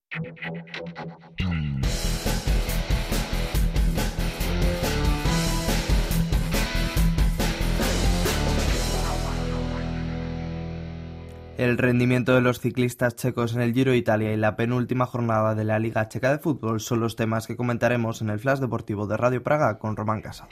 El rendimiento de los ciclistas checos en el Giro de Italia y la penúltima jornada de la Liga Checa de Fútbol son los temas que comentaremos en el Flash Deportivo de Radio Praga con Román Casado.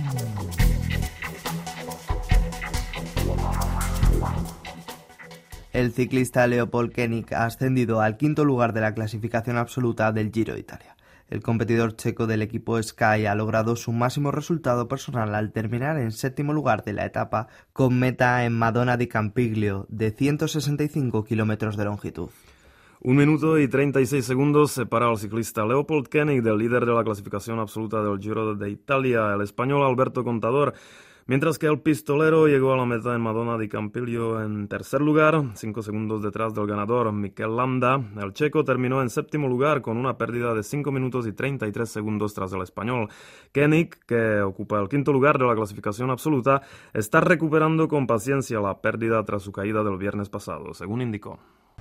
El ciclista Leopold Koenig ha ascendido al quinto lugar de la clasificación absoluta del Giro de Italia. El competidor checo del equipo Sky ha logrado su máximo resultado personal al terminar en séptimo lugar de la etapa con meta en Madonna di Campiglio de 165 kilómetros de longitud. 1 minuto y 36 segundos separa al ciclista Leopold Koenig del líder de la clasificación absoluta del Giro de Italia, el español Alberto Contador, mientras que el pistolero llegó a la meta en Madonna di Campiglio en tercer lugar, 5 segundos detrás del ganador Mikel Landa. El checo terminó en séptimo lugar con una pérdida de 5 minutos y 33 segundos tras el español. Koenig, que ocupa el quinto lugar de la clasificación absoluta, está recuperando con paciencia la pérdida tras su caída del viernes pasado, según indicó.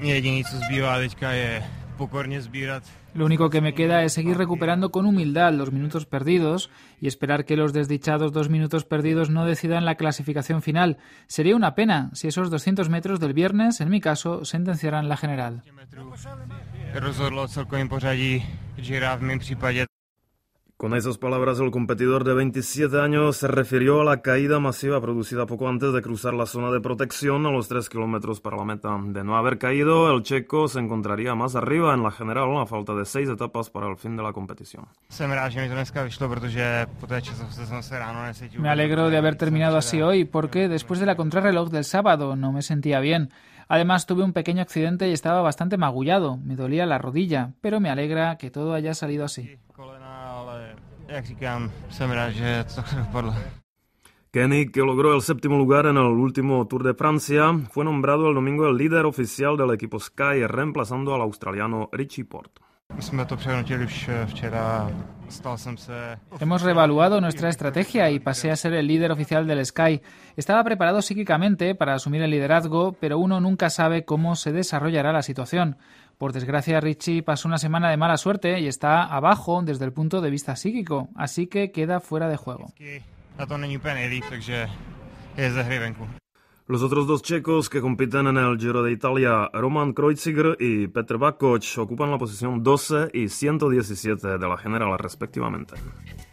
Lo único que me queda es seguir recuperando con humildad los minutos perdidos y esperar que los desdichados 2 minutos perdidos no decidan la clasificación final. Sería una pena si esos 200 metros del viernes, en mi caso, sentenciaran la general. Con esas palabras, el competidor de 27 años se refirió a la caída masiva producida poco antes de cruzar la zona de protección a los 3 kilómetros para la meta. De no haber caído, el checo se encontraría más arriba en la general a falta de 6 etapas para el fin de la competición. Me alegro de haber terminado así hoy porque después de la contrarreloj del sábado no me sentía bien. Además tuve un pequeño accidente y estaba bastante magullado, me dolía la rodilla, pero me alegra que todo haya salido así. Koenig, que logró el séptimo lugar en el último Tour de Francia, fue nombrado el domingo el líder oficial del equipo Sky, reemplazando al australiano Richie Porte. Hemos reevaluado nuestra estrategia y pasé a ser el líder oficial del Sky. Estaba preparado psíquicamente para asumir el liderazgo, pero uno nunca sabe cómo se desarrollará la situación. Por desgracia, Richie pasó una semana de mala suerte y está abajo desde el punto de vista psíquico, así que queda fuera de juego. Los otros 2 checos que compiten en el Giro de Italia, Roman Kreuziger y Petr Vakoč, ocupan la posición 12 y 117 de la general respectivamente.